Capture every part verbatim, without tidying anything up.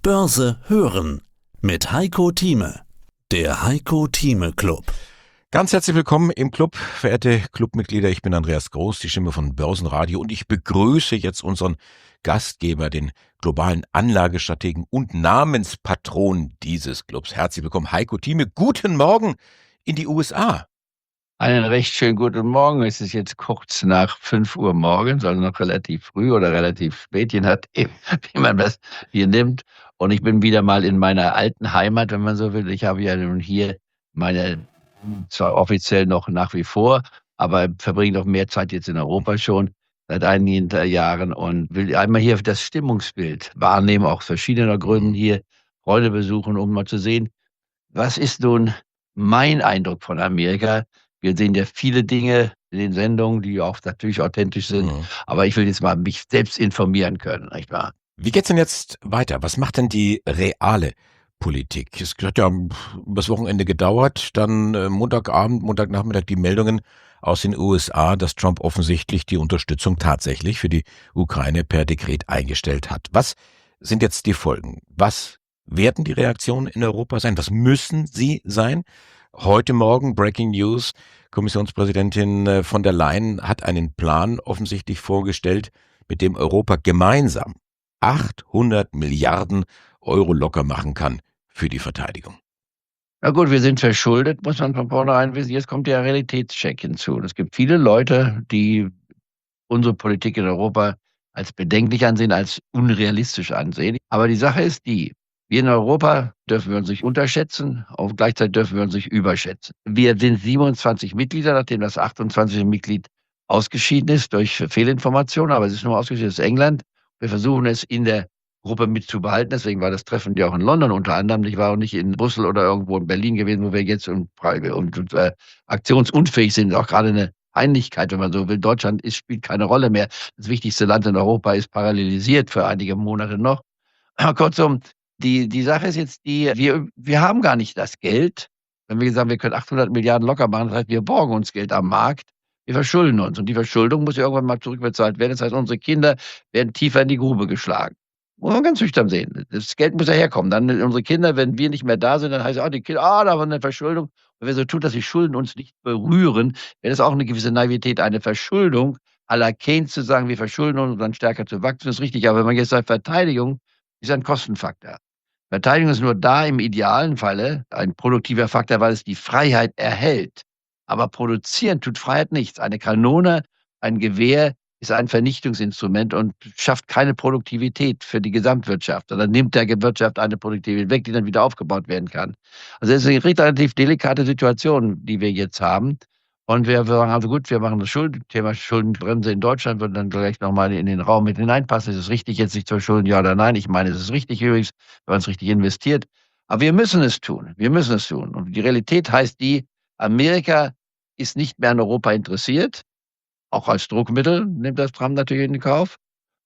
Börse hören mit Heiko Thieme, der Heiko Thieme Club. Ganz herzlich willkommen im Club, verehrte Clubmitglieder. Ich bin Andreas Groß, die Stimme von Börsenradio, und ich begrüße jetzt unseren Gastgeber, den globalen Anlagestrategen und Namenspatron dieses Clubs. Herzlich willkommen, Heiko Thieme. Guten Morgen in die U S A. Einen recht schönen guten Morgen. Es ist jetzt kurz nach fünf Uhr morgens, also noch relativ früh oder relativ spät, je nachdem, wie man das hier nimmt. Und ich bin wieder mal in meiner alten Heimat, wenn man so will. Ich habe ja nun hier meine, zwar offiziell noch nach wie vor, aber verbringe noch mehr Zeit jetzt in Europa schon seit einigen Jahren und will einmal hier das Stimmungsbild wahrnehmen, auch aus verschiedener Gründen hier Freunde besuchen, um mal zu sehen, was ist nun mein Eindruck von Amerika. Wir sehen ja viele Dinge in den Sendungen, die auch natürlich authentisch sind. Mhm. Aber ich will jetzt mal mich selbst informieren können, nicht wahr? Wie geht's denn jetzt weiter? Was macht denn die reale Politik? Es hat ja übers Wochenende gedauert, dann äh, Montagabend, Montagnachmittag die Meldungen aus den U S A, dass Trump offensichtlich die Unterstützung tatsächlich für die Ukraine per Dekret eingestellt hat. Was sind jetzt die Folgen? Was werden die Reaktionen in Europa sein? Was müssen sie sein? Heute Morgen, Breaking News, Kommissionspräsidentin von der Leyen hat einen Plan offensichtlich vorgestellt, mit dem Europa gemeinsam achthundert Milliarden Euro locker machen kann für die Verteidigung. Na gut, wir sind verschuldet, muss man von vornherein wissen. Jetzt kommt der Realitätscheck hinzu. Es gibt viele Leute, die unsere Politik in Europa als bedenklich ansehen, als unrealistisch ansehen. Aber die Sache ist die: Wir in Europa dürfen wir uns nicht unterschätzen, und gleichzeitig dürfen wir uns nicht überschätzen. Wir sind siebenundzwanzig Mitglieder, nachdem das achtundzwanzigste Mitglied ausgeschieden ist durch Fehlinformationen, aber es ist nur ausgeschieden, das ist England. Wir versuchen es in der Gruppe mitzubehalten, deswegen war das Treffen ja auch in London unter anderem. Ich war auch nicht in Brüssel oder irgendwo in Berlin gewesen, wo wir jetzt und, und, und äh, aktionsunfähig sind, auch gerade eine Einigkeit, wenn man so will. Deutschland ist, spielt keine Rolle mehr. Das wichtigste Land in Europa ist parallelisiert für einige Monate noch. Kurzum, Die, die Sache ist jetzt die, wir, wir haben gar nicht das Geld. Wenn wir sagen, wir können achthundert Milliarden locker machen, das heißt, wir borgen uns Geld am Markt, wir verschulden uns. Und die Verschuldung muss ja irgendwann mal zurückbezahlt werden. Das heißt, unsere Kinder werden tiefer in die Grube geschlagen. Muss man ganz nüchtern sehen. Das Geld muss ja herkommen. Dann unsere Kinder, wenn wir nicht mehr da sind, dann heißt es, oh, die Kinder, ah, da war eine Verschuldung. Und wer so tut, dass die Schulden uns nicht berühren, wäre das auch eine gewisse Naivität. Eine Verschuldung à la Keynes zu sagen, wir verschulden uns, um dann stärker zu wachsen, ist richtig. Aber wenn man jetzt sagt, Verteidigung ist ein Kostenfaktor. Verteidigung ist nur da im idealen Falle ein produktiver Faktor, weil es die Freiheit erhält. Aber produzieren tut Freiheit nichts. Eine Kanone, ein Gewehr ist ein Vernichtungsinstrument und schafft keine Produktivität für die Gesamtwirtschaft. Sondern nimmt der Wirtschaft eine Produktivität weg, die dann wieder aufgebaut werden kann. Also es ist eine relativ delikate Situation, die wir jetzt haben. Und wir sagen also gut, wir machen das Schulden, Thema Schuldenbremse in Deutschland wird dann gleich nochmal in den Raum mit hineinpassen. Ist es richtig, jetzt sich zu verschulden, ja oder nein? Ich meine, es ist richtig übrigens, wenn man es richtig investiert. Aber wir müssen es tun. Wir müssen es tun. Und die Realität heißt die, Amerika ist nicht mehr an Europa interessiert. Auch als Druckmittel nimmt das Trump natürlich in den Kauf.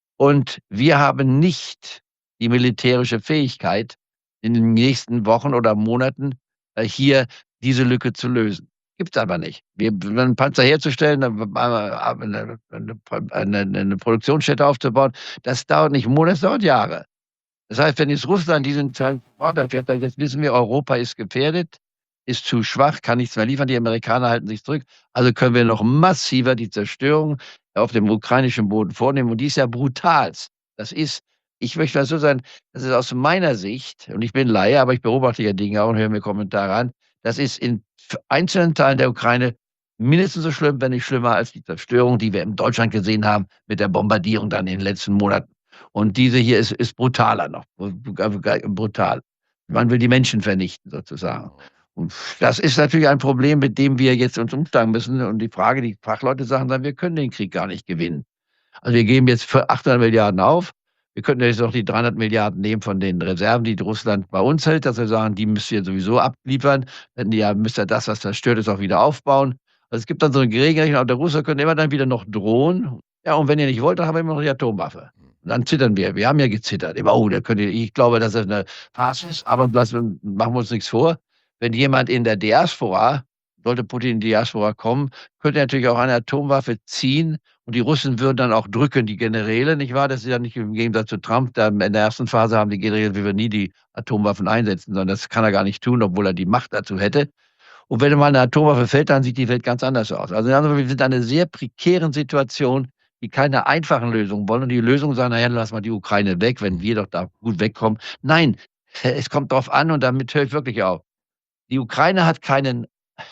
Und wir haben nicht die militärische Fähigkeit, in den nächsten Wochen oder Monaten hier diese Lücke zu lösen. Gibt es aber nicht. Wir, einen Panzer herzustellen, eine, eine, eine Produktionsstätte aufzubauen, das dauert nicht Monate, das dauert Jahre. Das heißt, wenn jetzt Russland diesen Teil fährt, dann jetzt wissen wir, Europa ist gefährdet, ist zu schwach, kann nichts mehr liefern, die Amerikaner halten sich zurück. Also können wir noch massiver die Zerstörung auf dem ukrainischen Boden vornehmen. Und die ist ja brutal. Das ist, ich möchte mal so sagen, das ist aus meiner Sicht, und ich bin Laie, aber ich beobachte ja Dinge auch und höre mir Kommentare an, das ist in einzelnen Teilen der Ukraine mindestens so schlimm, wenn nicht schlimmer als die Zerstörung, die wir in Deutschland gesehen haben mit der Bombardierung dann in den letzten Monaten. Und diese hier ist, ist brutaler noch, brutal. Man will die Menschen vernichten sozusagen. Und das ist natürlich ein Problem, mit dem wir jetzt uns umsteigen müssen. Und die Frage, die Fachleute sagen dann, wir können den Krieg gar nicht gewinnen. Also wir geben jetzt für achthundert Milliarden auf. Wir könnten jetzt noch die dreihundert Milliarden nehmen von den Reserven, die Russland bei uns hält, dass wir sagen, die müsst ihr sowieso abliefern. Denn ja, müsst ihr das, was zerstört ist, auch wieder aufbauen. Also es gibt dann so eine Gegenrechnung, aber der Russe könnte immer dann wieder noch drohen. Ja, und wenn ihr nicht wollt, dann haben wir immer noch die Atomwaffe. Und dann zittern wir. Wir haben ja gezittert. Immer, oh, da könnt ihr, ich glaube, dass das eine Farce ist, aber das, machen wir uns nichts vor. Wenn jemand in der Diaspora sollte Putin in die Diaspora kommen, könnte er natürlich auch eine Atomwaffe ziehen und die Russen würden dann auch drücken, die Generäle, nicht wahr? Das ist ja nicht im Gegensatz zu Trump, da in der ersten Phase haben die Generäle, wir würden nie die Atomwaffen einsetzen, sondern das kann er gar nicht tun, obwohl er die Macht dazu hätte. Und wenn mal eine Atomwaffe fällt, dann sieht die Welt ganz anders aus. Also in anderen Worten, wir sind in einer sehr prekären Situation, die keine einfachen Lösungen wollen. Und die Lösungen sagen, naja, lass mal die Ukraine weg, wenn wir doch da gut wegkommen. Nein, es kommt darauf an, und damit höre ich wirklich auf. Die Ukraine hat keinen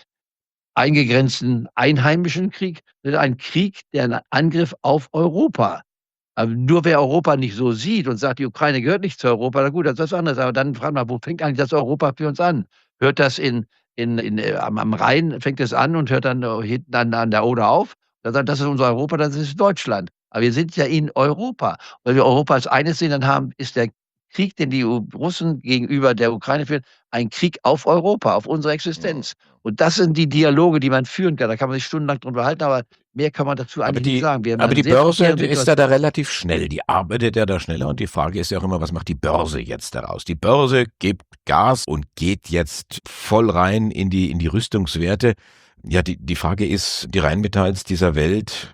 eingegrenzten einheimischen Krieg, sondern einen Krieg, der einen Angriff auf Europa. Aber nur wer Europa nicht so sieht und sagt, die Ukraine gehört nicht zu Europa, na gut, das ist was anderes. Aber dann fragt man, wo fängt eigentlich das Europa für uns an? Hört das in, in, in, äh, am, am Rhein, fängt es an und hört dann äh, hinten an, an der Oder auf? Dann sagt, das ist unser Europa, das ist Deutschland. Aber wir sind ja in Europa. Wenn wir Europa als eines sehen, dann haben, ist der Krieg, den die Russen gegenüber der Ukraine führen, ein Krieg auf Europa, auf unsere Existenz. Und das sind die Dialoge, die man führen kann. Da kann man sich stundenlang drüber halten, aber mehr kann man dazu Aber eigentlich nicht die, sagen. Wir haben aber eine die sehr Börse prekäre ist Situation. da, da relativ schnell. Die arbeitet ja da schneller. Und die Frage ist ja auch immer, was macht die Börse jetzt daraus? Die Börse gibt Gas und geht jetzt voll rein in die, in die Rüstungswerte. Ja, die, die Frage ist, die Rheinmetalls dieser Welt,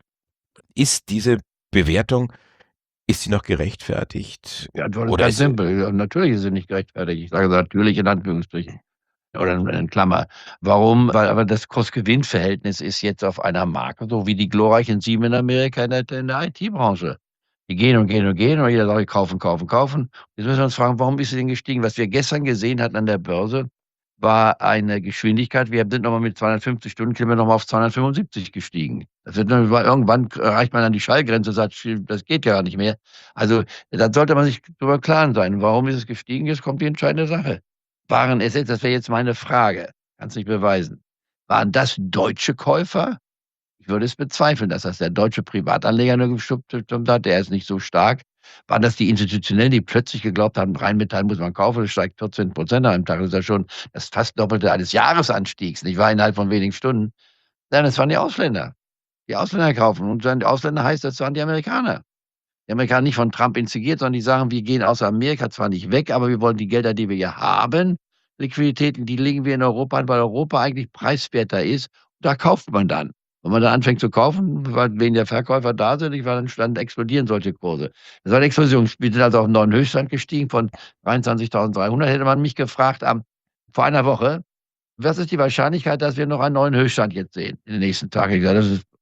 ist diese Bewertung, ist sie noch gerechtfertigt? Die Antwort ist Oder ganz ist, simpel. Ja, natürlich ist sie nicht gerechtfertigt. Ich sage natürlich in Anführungsstrichen oder in, in Klammer. Warum? Weil aber das Kost-Gewinn-Verhältnis ist jetzt auf einer Marke, so wie die glorreichen Sieben in Amerika in der, in der I T-Branche. Die gehen und gehen und gehen und jeder sagt, kaufen, kaufen, kaufen. Jetzt müssen wir uns fragen, warum ist sie denn gestiegen? Was wir gestern gesehen hatten an der Börse, war eine Geschwindigkeit. Wir sind nochmal mit zweihundertfünfzig Stundenkilometer nochmal auf zweihundertfünfundsiebzig gestiegen. Das wird dann, irgendwann erreicht man dann die Schallgrenze und sagt, das geht ja nicht mehr. Also da sollte man sich darüber klar sein. Warum ist es gestiegen? Jetzt kommt die entscheidende Sache. Waren es jetzt, das wäre jetzt meine Frage, kannst nicht beweisen, waren das deutsche Käufer? Ich würde es bezweifeln, dass das der deutsche Privatanleger nur gestimmt hat, der ist nicht so stark. Waren das die Institutionellen, die plötzlich geglaubt haben, Rheinmetall muss man kaufen, das steigt vierzehn Prozent an einem Tag, das ist ja schon das fast Doppelte eines Jahresanstiegs, nicht wahr, innerhalb von wenigen Stunden. Nein, das waren die Ausländer. Die Ausländer kaufen. Und dann die Ausländer heißt, das waren die Amerikaner. Die Amerikaner nicht von Trump instigiert, sondern die sagen, wir gehen aus Amerika zwar nicht weg, aber wir wollen die Gelder, die wir hier haben, Liquiditäten, die legen wir in Europa an, weil Europa eigentlich preiswerter ist. Und da kauft man dann. Wenn man dann anfängt zu kaufen, weil weniger Verkäufer da sind, dann, dann explodieren solche Kurse. Das war eine Explosion. Wir sind also auf einen neuen Höchststand gestiegen von dreiundzwanzigtausenddreihundert. Hätte man mich gefragt am, vor einer Woche, was ist die Wahrscheinlichkeit, dass wir noch einen neuen Höchststand jetzt sehen in den nächsten Tagen? Ich gesagt, das ist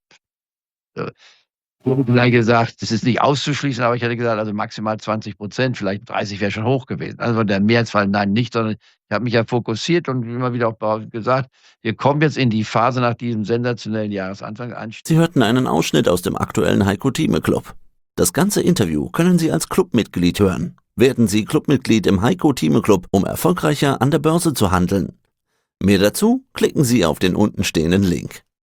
äh, gleich gesagt, das ist nicht auszuschließen, aber ich hätte gesagt, also maximal zwanzig Prozent, vielleicht dreißig wäre schon hoch gewesen. Also der Mehrheitsfall, nein, nicht, sondern ich habe mich ja fokussiert und immer wieder auch gesagt, wir kommen jetzt in die Phase nach diesem sensationellen Jahresanfang an. Sie hörten einen Ausschnitt aus dem aktuellen Heiko Thieme Club. Das ganze Interview können Sie als Clubmitglied hören. Werden Sie Clubmitglied im Heiko Thieme Club, um erfolgreicher an der Börse zu handeln. Mehr dazu klicken Sie auf den unten stehenden Link.